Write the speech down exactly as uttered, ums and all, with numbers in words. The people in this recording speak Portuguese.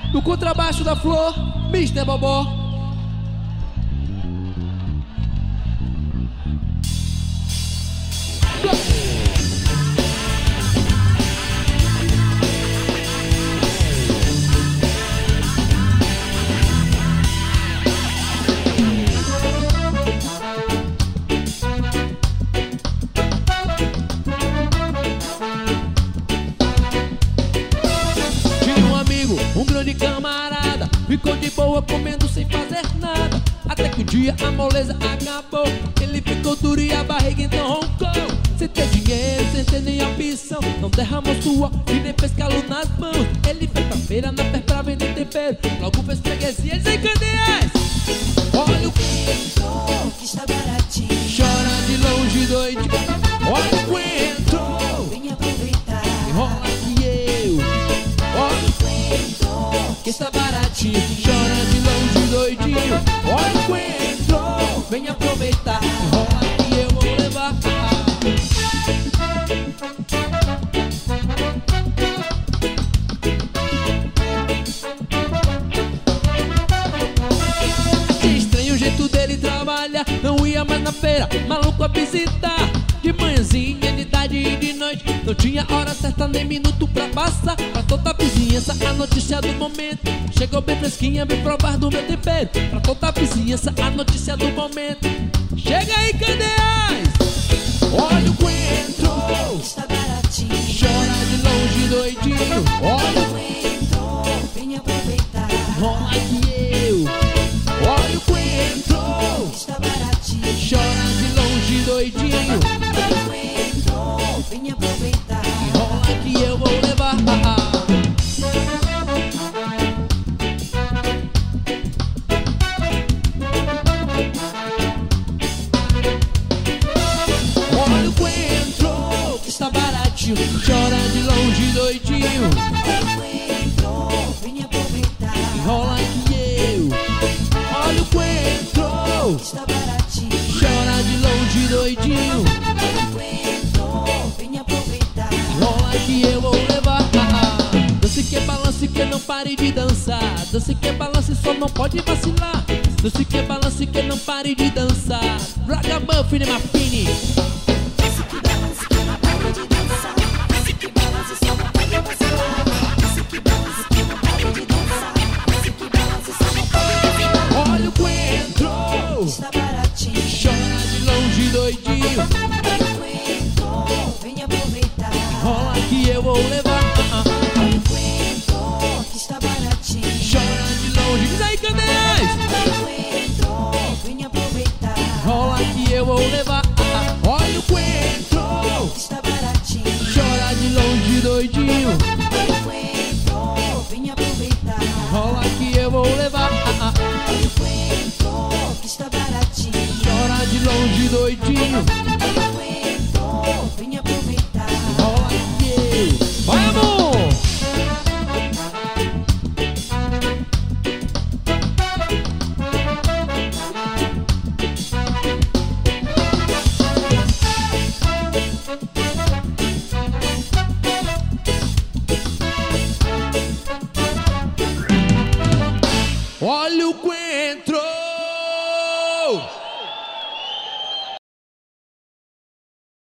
No contrabaixo da Flor, mister Bobó. Um grande camarada ficou de boa comendo sem fazer nada, até que um dia a moleza acabou. Ele ficou duro e a barriga então roncou. Sem ter dinheiro, sem ter nem ambição, não derramou suor e nem fez calo nas mãos. Ele foi pra feira na pé pra vender tempero, logo fez freguesia e sem cadeias. Olha o Coentro, que está baratinho. Chora de longe doidinho. Olha o coentro, vem aproveitar. Enrola que eu. Olha o Coentro, que está baratinho. Chora de longe doidinho. Olha o coentro, vem aproveitar. Enrola que eu vou levar. Achei estranho o jeito dele trabalhar, não ia mais na feira, maluco a visitar. De manhãzinha, de tarde e de noite, não tinha hora certa nem minuto pra passar. Pra toda a vizinhança a notícia do momento, chegou bem fresquinha, vem provar do meu tempero. Pra toda a vizinhança a notícia do momento, chega aí, cadeias. Olha o coentro, está baratinho. chora de longe doidinho. Olha o Coentro, vem aproveitar. rola que eu. Olha o coentro, Está baratinho. chora de longe doidinho. Coentro, vem aproveitar. Rola que eu vou levar. Olha o coentro, que está baratinho, chora de longe doidinho. Coentro, vem aproveitar. Rola que eu. Olha o coentro, Está baratinho. chora de longe doidinho. Coentro, vem aproveitar. Rola que eu vou levar. Dance que balance que não pare de dançar. Dance que balance só não pode vacilar. Dance que balance que não pare de dançar. Ragamuffin e Mafini.